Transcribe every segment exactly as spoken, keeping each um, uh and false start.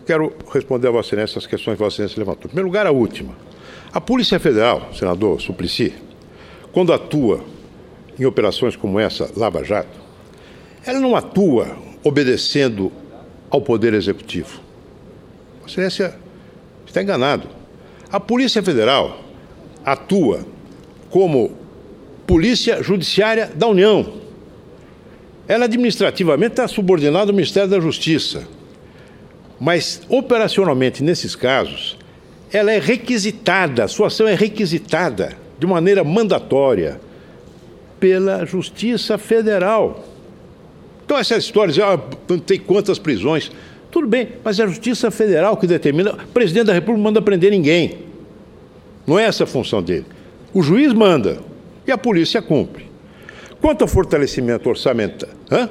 quero responder a Vossa Excelência as questões que Vossa Excelência levantou. Em primeiro lugar, a última. A Polícia Federal, senador Suplicy, quando atua em operações como essa, Lava Jato, ela não atua obedecendo ao Poder Executivo. Vossa Excelência está enganado. A Polícia Federal atua como Polícia Judiciária da União. Ela administrativamente está subordinada ao Ministério da Justiça. Mas, operacionalmente, nesses casos, ela é requisitada, a sua ação é requisitada de maneira mandatória pela Justiça Federal. Então, essa história de ah, não tem quantas prisões, tudo bem, mas é a Justiça Federal que determina. O presidente da República não manda prender ninguém. Não é essa a função dele. O juiz manda e a polícia cumpre. Quanto ao fortalecimento orçamentário, hã?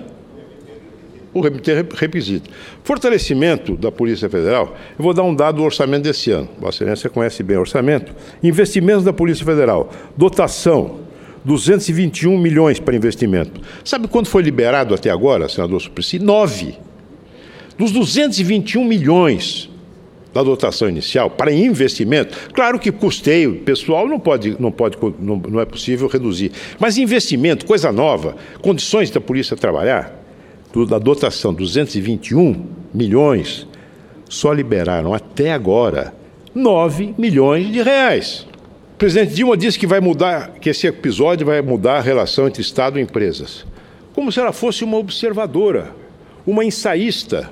O requisito. Fortalecimento da Polícia Federal, eu vou dar um dado do orçamento desse ano. Vossa Excelência conhece bem o orçamento. Investimentos da Polícia Federal. Dotação, duzentos e vinte e um milhões para investimento. Sabe quanto foi liberado até agora, senador Suplicy? Nove. Dos duzentos e vinte e um milhões da dotação inicial para investimento, claro que custeio pessoal não pode, não pode, não, não é possível reduzir. Mas investimento, coisa nova, condições da polícia trabalhar, da dotação, duzentos e vinte e um milhões, só liberaram até agora nove milhões de reais. O presidente Dilma disse que vai mudar, que esse episódio vai mudar a relação entre Estado e empresas. Como se ela fosse uma observadora, uma ensaísta,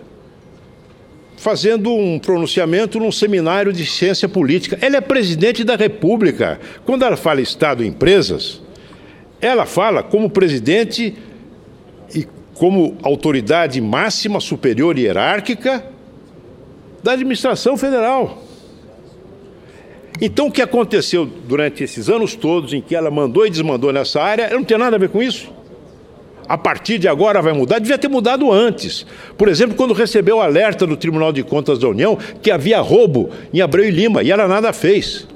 fazendo um pronunciamento num seminário de ciência política. Ela é presidente da República. Quando ela fala Estado e empresas, ela fala como presidente e como autoridade máxima, superior e hierárquica da administração federal. Então, o que aconteceu durante esses anos todos em que ela mandou e desmandou nessa área, não tem nada a ver com isso. A partir de agora vai mudar, devia ter mudado antes. Por exemplo, quando recebeu o alerta do Tribunal de Contas da União que havia roubo em Abreu e Lima, e ela nada fez.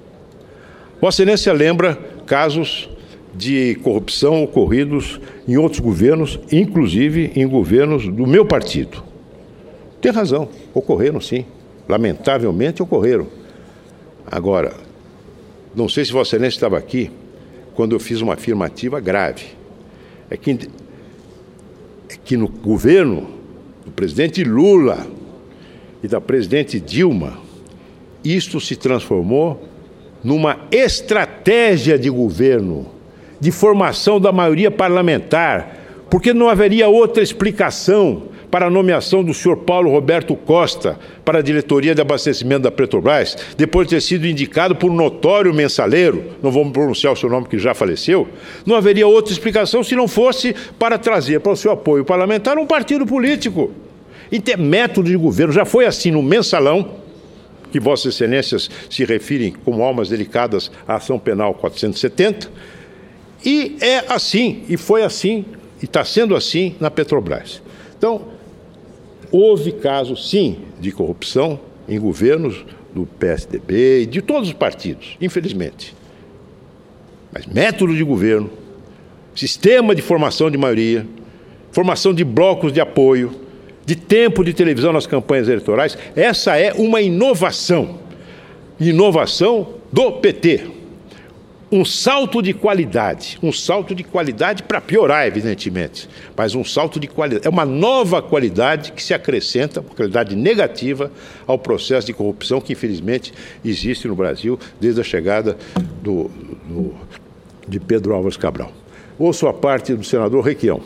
Vossa Excelência lembra casos de corrupção ocorridos em outros governos, inclusive em governos do meu partido. Tem razão, ocorreram sim, lamentavelmente ocorreram. Agora, não sei se Vossa Excelência estava aqui quando eu fiz uma afirmativa grave. É que, é que no governo do presidente Lula e da presidente Dilma, isto se transformou numa estratégia de governo, de formação da maioria parlamentar, porque não haveria outra explicação para a nomeação do senhor Paulo Roberto Costa para a diretoria de abastecimento da Petrobras, depois de ter sido indicado por um notório mensaleiro, não vou pronunciar o seu nome que já faleceu, não haveria outra explicação se não fosse para trazer para o seu apoio parlamentar um partido político. E ter método de governo, já foi assim no mensalão, que Vossas Excelências se referem como almas delicadas à ação penal quatrocentos e setenta, e é assim, e foi assim, e está sendo assim na Petrobras. Então, houve casos, sim, de corrupção em governos do P S D B e de todos os partidos, infelizmente. Mas método de governo, sistema de formação de maioria, formação de blocos de apoio, de tempo de televisão nas campanhas eleitorais, essa é uma inovação. Inovação do P T. Um salto de qualidade, um salto de qualidade para piorar, evidentemente, mas um salto de qualidade, é uma nova qualidade que se acrescenta, uma qualidade negativa ao processo de corrupção que, infelizmente, existe no Brasil desde a chegada do, do, de Pedro Álvares Cabral. Ouço a parte do senador Requião,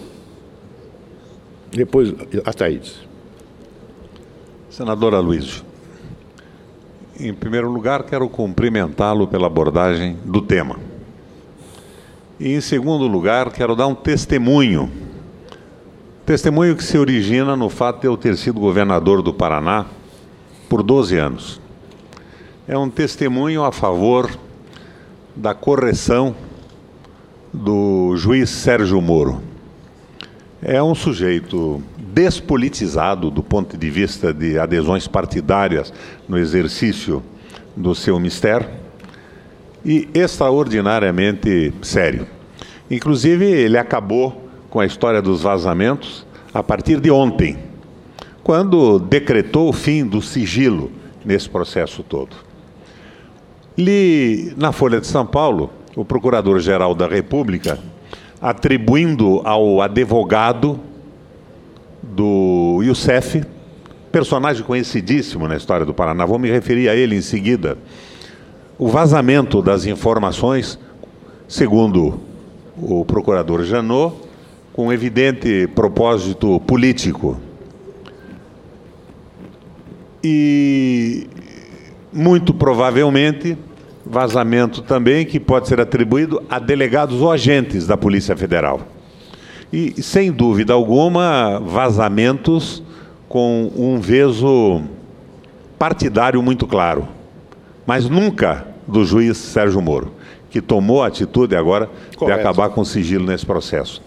depois a Thaís. Senador Aloysio. Em primeiro lugar, quero cumprimentá-lo pela abordagem do tema. E, em segundo lugar, quero dar um testemunho. Testemunho que se origina no fato de eu ter sido governador do Paraná por doze anos. É um testemunho a favor da correção do juiz Sérgio Moro. É um sujeito despolitizado do ponto de vista de adesões partidárias no exercício do seu mistério e extraordinariamente sério. Inclusive, ele acabou com a história dos vazamentos a partir de ontem, quando decretou o fim do sigilo nesse processo todo. Li na Folha de São Paulo, o Procurador-Geral da República, atribuindo ao advogado do Youssef, personagem conhecidíssimo na história do Paraná, vou me referir a ele em seguida, o vazamento das informações, segundo o procurador Janot, com evidente propósito político. E, muito provavelmente, vazamento também que pode ser atribuído a delegados ou agentes da Polícia Federal. E, sem dúvida alguma, vazamentos com um veso partidário muito claro, mas nunca do juiz Sérgio Moro, que tomou a atitude agora Correto. de acabar com o sigilo nesse processo.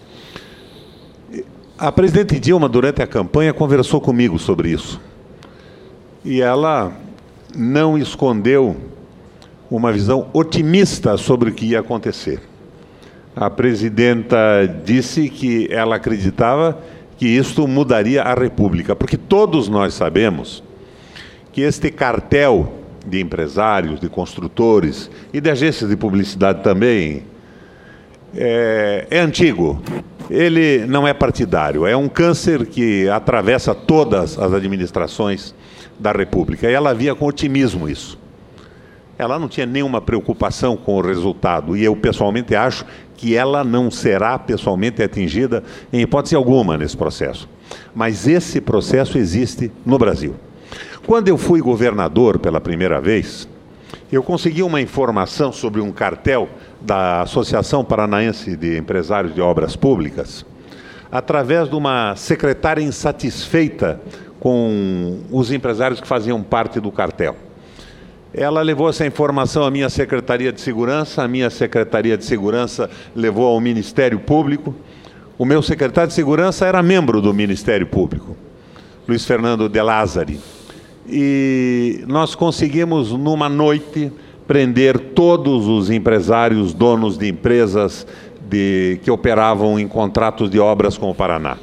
A presidente Dilma, durante a campanha, conversou comigo sobre isso. E ela não escondeu uma visão otimista sobre o que ia acontecer. A presidenta disse que ela acreditava que isto mudaria a República, porque todos nós sabemos que este cartel de empresários, de construtores e de agências de publicidade também é, é antigo. Ele não é partidário, é um câncer que atravessa todas as administrações da República. E ela via com otimismo isso. Ela não tinha nenhuma preocupação com o resultado, e eu pessoalmente acho que ela não será pessoalmente atingida em hipótese alguma nesse processo. Mas esse processo existe no Brasil. Quando eu fui governador pela primeira vez, eu consegui uma informação sobre um cartel da Associação Paranaense de Empresários de Obras Públicas, através de uma secretária insatisfeita com os empresários que faziam parte do cartel. Ela levou essa informação à minha Secretaria de Segurança, a minha Secretaria de Segurança levou ao Ministério Público. O meu secretário de Segurança era membro do Ministério Público, Luiz Fernando de Lázari. E nós conseguimos, numa noite, prender todos os empresários, donos de empresas de, que operavam em contratos de obras com o Paraná.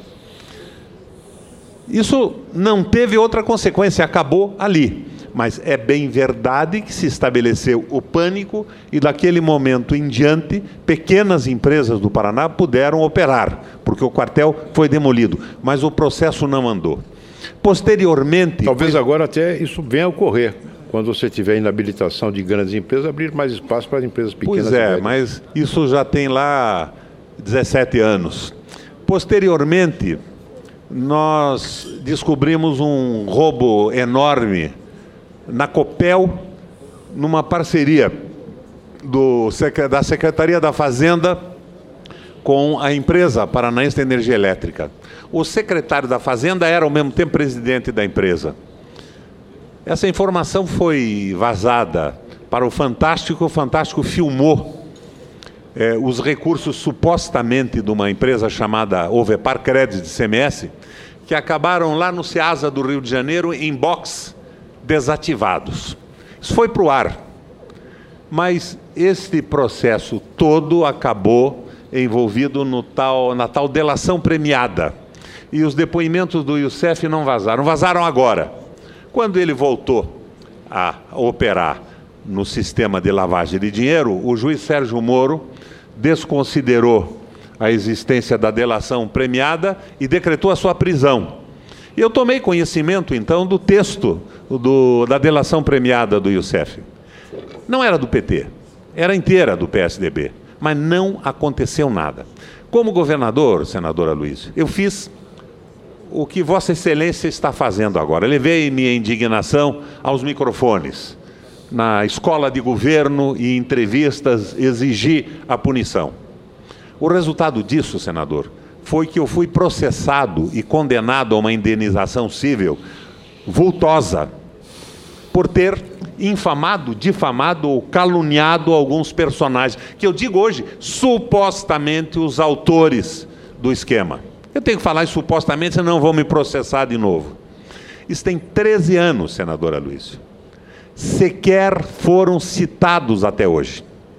Isso não teve outra consequência, acabou ali. Mas é bem verdade que se estabeleceu o pânico e, daquele momento em diante, pequenas empresas do Paraná puderam operar, porque o quartel foi demolido, mas o processo não andou. Posteriormente... Talvez agora até isso venha a ocorrer, quando você tiver inabilitação de grandes empresas, abrir mais espaço para as empresas pequenas. Pois é, mas isso já tem lá dezessete anos. Posteriormente, nós descobrimos um roubo enorme na Copel, numa parceria do, da Secretaria da Fazenda com a empresa Paranaense de Energia Elétrica. O secretário da Fazenda era, ao mesmo tempo, presidente da empresa. Essa informação foi vazada para o Fantástico, o Fantástico filmou eh, os recursos supostamente de uma empresa chamada Ovepar Crédito de C M S, que acabaram lá no Ceasa do Rio de Janeiro em box desativados. Isso foi para o ar. Mas este processo todo acabou envolvido no tal, na tal delação premiada. E os depoimentos do Youssef não vazaram. Vazaram agora. Quando ele voltou a operar no sistema de lavagem de dinheiro, o juiz Sérgio Moro desconsiderou a existência da delação premiada e decretou a sua prisão. E eu tomei conhecimento, então, do texto do, da delação premiada do Youssef. Não era do P T, era inteira do P S D B, mas não aconteceu nada. Como governador, senadora Luiz, eu fiz o que Vossa Excelência está fazendo agora. Levei minha indignação aos microfones. Na escola de governo e entrevistas, exigi a punição. O resultado disso, senador, foi que eu fui processado e condenado a uma indenização civil vultosa por ter infamado, difamado ou caluniado alguns personagens, que eu digo hoje, supostamente os autores do esquema. Eu tenho que falar isso supostamente, senão vão me processar de novo. Isso tem treze anos, senadora Luiz. Sequer foram citados até hoje.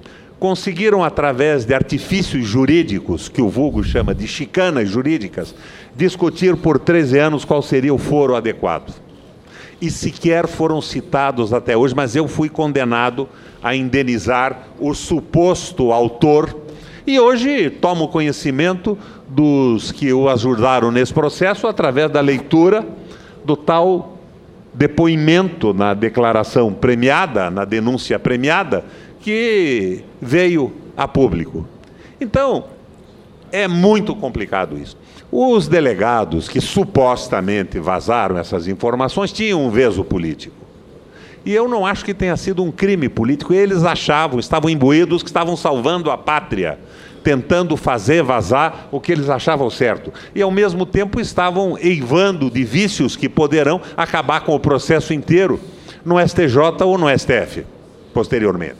conseguiram, através de artifícios jurídicos, que o vulgo chama de chicanas jurídicas, discutir por treze anos qual seria o foro adequado. E sequer foram citados até hoje, mas eu fui condenado a indenizar o suposto autor, e hoje tomo conhecimento dos que o ajudaram nesse processo através da leitura do tal depoimento na declaração premiada, na denúncia premiada, que veio a público. Então, é muito complicado isso. Os delegados que supostamente vazaram essas informações tinham um veso político. E eu não acho que tenha sido um crime político. Eles achavam, estavam imbuídos, que estavam salvando a pátria, tentando fazer vazar o que eles achavam certo. E, ao mesmo tempo, estavam eivando de vícios que poderão acabar com o processo inteiro no S T J ou no S T F, posteriormente.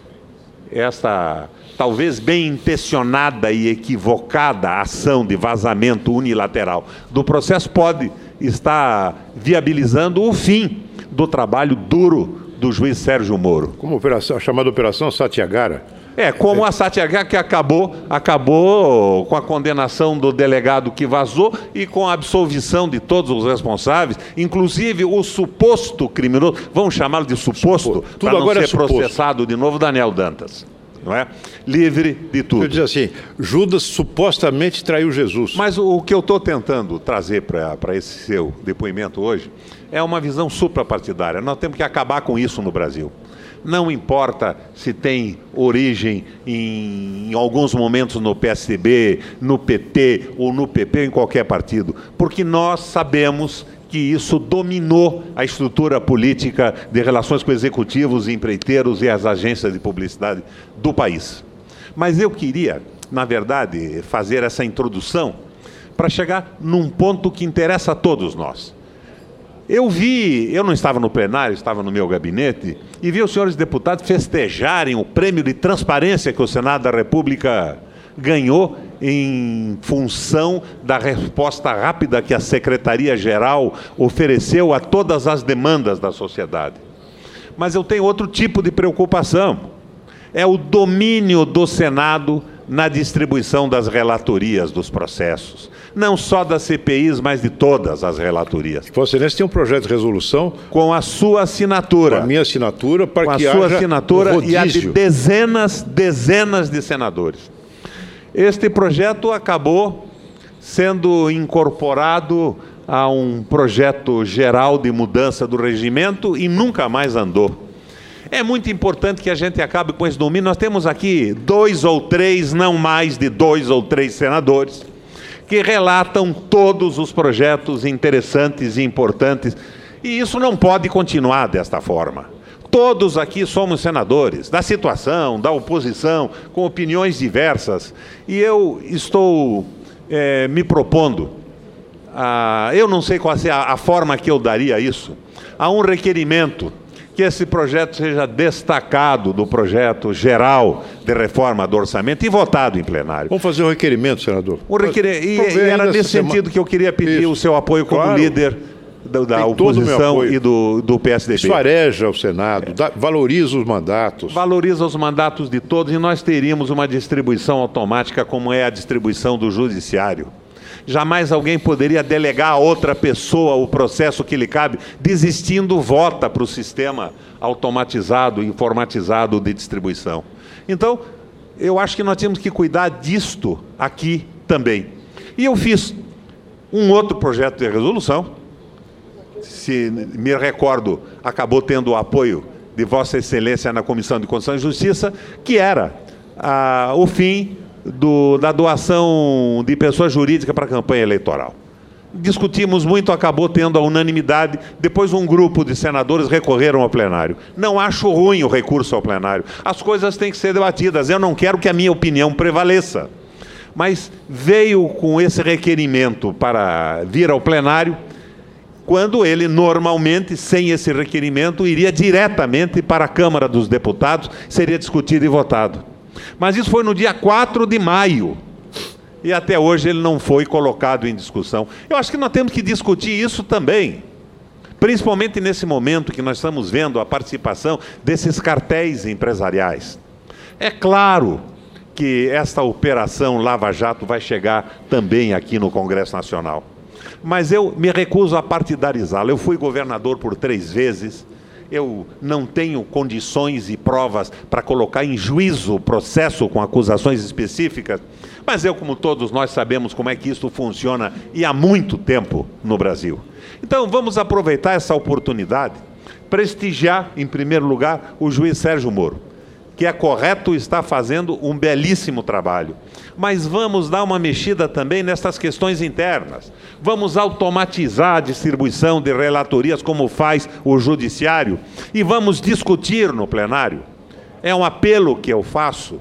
Esta, talvez bem intencionada e equivocada ação de vazamento unilateral do processo pode estar viabilizando o fim do trabalho duro do juiz Sérgio Moro. Como operação, a chamada Operação Satyagara. É, como a Satyagara, que acabou, acabou com a condenação do delegado que vazou e com a absolvição de todos os responsáveis, inclusive o suposto criminoso, vamos chamá-lo de suposto, para não ser é processado de novo, Daniel Dantas. Não é? Livre de tudo. Eu diz assim, Judas supostamente traiu Jesus. Mas o, o que eu estou tentando trazer para esse seu depoimento hoje é uma visão suprapartidária. Nós temos que acabar com isso no Brasil. Não importa se tem origem em, em alguns momentos no P S D B, no P T ou no P P, em qualquer partido, porque nós sabemos que isso dominou a estrutura política de relações com executivos, empreiteiros e as agências de publicidade do país. Mas eu queria, na verdade, fazer essa introdução para chegar num ponto que interessa a todos nós. Eu vi, eu não estava no plenário, estava no meu gabinete, e vi os senhores deputados festejarem o prêmio de transparência que o Senado da República ganhou em função da resposta rápida que a Secretaria-Geral ofereceu a todas as demandas da sociedade. Mas eu tenho outro tipo de preocupação. É o domínio do Senado na distribuição das relatorias dos processos. Não só das C P Is, mas de todas as relatorias. Vossa Excelência tem um projeto de resolução... Com a sua assinatura. Com a minha assinatura, para com que a sua haja assinatura um e a de dezenas, dezenas de senadores. Este projeto acabou sendo incorporado a um projeto geral de mudança do regimento e nunca mais andou. É muito importante que a gente acabe com esse domínio. Nós temos aqui dois ou três, não mais de dois ou três senadores, que relatam todos os projetos interessantes e importantes. E isso não pode continuar desta forma. Todos aqui somos senadores, da situação, da oposição, com opiniões diversas. E eu estou é, me propondo, a, eu não sei qual é a, a forma que eu daria isso, a um requerimento que esse projeto seja destacado do projeto geral de reforma do orçamento e votado em plenário. Vamos fazer um requerimento, senador. Um requer... E, e era nesse sentido semana... que eu queria pedir Isso. o seu apoio como claro. líder da, da oposição e do, do P S D B. Isso areja o Senado, é. dá, valoriza os mandatos. Valoriza os mandatos de todos e nós teríamos uma distribuição automática como é a distribuição do judiciário. Jamais alguém poderia delegar a outra pessoa o processo que lhe cabe, desistindo, vota para o sistema automatizado, informatizado de distribuição. Então, eu acho que nós temos que cuidar disto aqui também. E eu fiz um outro projeto de resolução, se me recordo, acabou tendo o apoio de Vossa Excelência na Comissão de Constituição e Justiça, que era ah, o fim Do, da doação de pessoa jurídica para a campanha eleitoral. Discutimos muito, acabou tendo a unanimidade, depois um grupo de senadores recorreram ao plenário. Não acho ruim o recurso ao plenário, as coisas têm que ser debatidas, eu não quero que a minha opinião prevaleça. Mas veio com esse requerimento para vir ao plenário, quando ele normalmente, sem esse requerimento, iria diretamente para a Câmara dos Deputados, seria discutido e votado. Mas isso foi no dia quatro de maio, e até hoje ele não foi colocado em discussão. Eu acho que nós temos que discutir isso também, principalmente nesse momento que nós estamos vendo a participação desses cartéis empresariais. É claro que esta operação Lava Jato vai chegar também aqui no Congresso Nacional. Mas eu me recuso a partidarizá-la. Eu fui governador por três vezes, eu não tenho condições e provas para colocar em juízo o processo com acusações específicas, mas eu, como todos nós, sabemos como é que isso funciona e há muito tempo no Brasil. Então vamos aproveitar essa oportunidade, prestigiar, em primeiro lugar, o juiz Sérgio Moro, que é correto, está fazendo um belíssimo trabalho. Mas vamos dar uma mexida também nessas questões internas. Vamos automatizar a distribuição de relatorias, como faz o Judiciário, e vamos discutir no plenário. É um apelo que eu faço.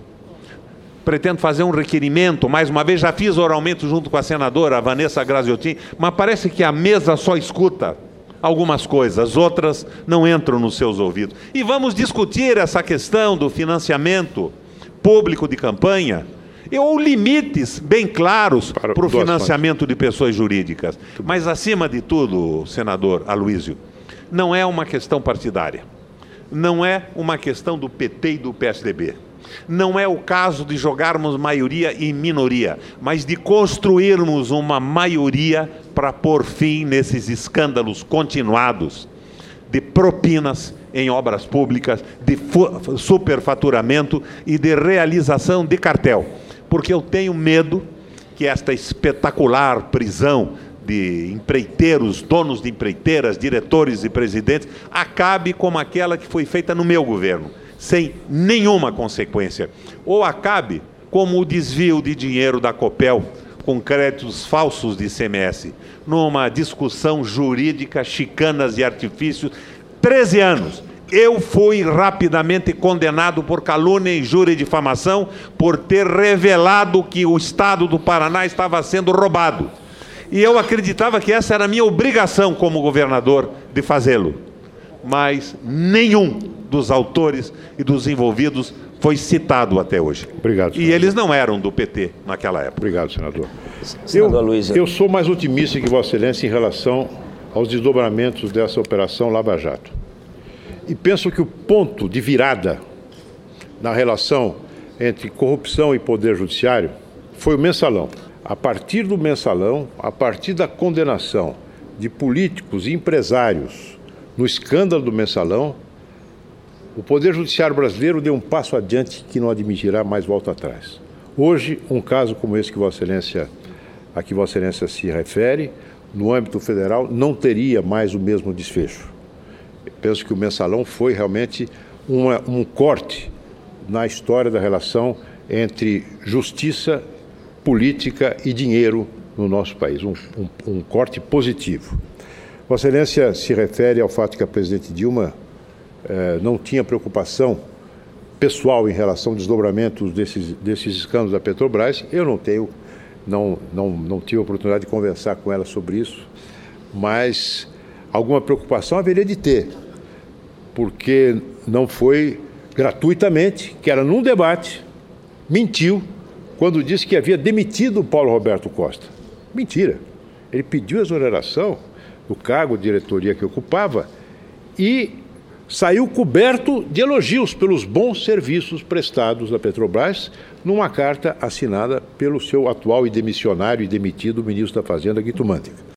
Pretendo fazer um requerimento, mais uma vez, já fiz oralmente junto com a senadora Vanessa Graziotin, mas parece que a mesa só escuta algumas coisas, outras não entram nos seus ouvidos. E vamos discutir essa questão do financiamento público de campanha, ou limites bem claros para, para o financiamento de pessoas jurídicas. Mas, acima de tudo, senador Aloysio, não é uma questão partidária, não é uma questão do P T e do P S D B. Não é o caso de jogarmos maioria e minoria, mas de construirmos uma maioria para pôr fim nesses escândalos continuados de propinas em obras públicas, de superfaturamento e de realização de cartel. Porque eu tenho medo que esta espetacular prisão de empreiteiros, donos de empreiteiras, diretores e presidentes, acabe como aquela que foi feita no meu governo, sem nenhuma consequência. Ou acabe como o desvio de dinheiro da Copel com créditos falsos de I C M S, numa discussão jurídica, chicanas e artifícios, treze anos. Eu fui rapidamente condenado por calúnia, injúria e difamação por ter revelado que o Estado do Paraná estava sendo roubado. E eu acreditava que essa era a minha obrigação como governador de fazê-lo. Mas nenhum dos autores e dos envolvidos foi citado até hoje. Obrigado, senador. E eles não eram do P T naquela época. Obrigado, senador. Senador eu, Aloysio. eu sou mais otimista que Vossa Excelência em relação aos desdobramentos dessa operação Lava Jato. E penso que o ponto de virada na relação entre corrupção e poder judiciário foi o mensalão. A partir do mensalão, a partir da condenação de políticos e empresários no escândalo do mensalão, o Poder Judiciário brasileiro deu um passo adiante que não admitirá mais volta atrás. Hoje, um caso como esse que Vossa Excelência, a que Vossa Excelência se refere, no âmbito federal, não teria mais o mesmo desfecho. Eu penso que o mensalão foi realmente uma, um corte na história da relação entre justiça, política e dinheiro no nosso país, um, um, um corte positivo. Vossa Excelência se refere ao fato que a presidente Dilma eh, não tinha preocupação pessoal em relação ao desdobramento desses, desses escândalos da Petrobras. Eu não tenho, não, não, não tive a oportunidade de conversar com ela sobre isso, mas alguma preocupação haveria de ter, porque não foi gratuitamente, que era num debate, mentiu quando disse que havia demitido o Paulo Roberto Costa. Mentira. Ele pediu exoneração do cargo de diretoria que ocupava e saiu coberto de elogios pelos bons serviços prestados à Petrobras numa carta assinada pelo seu atual e demissionário e demitido ministro da Fazenda, Guido Mantega.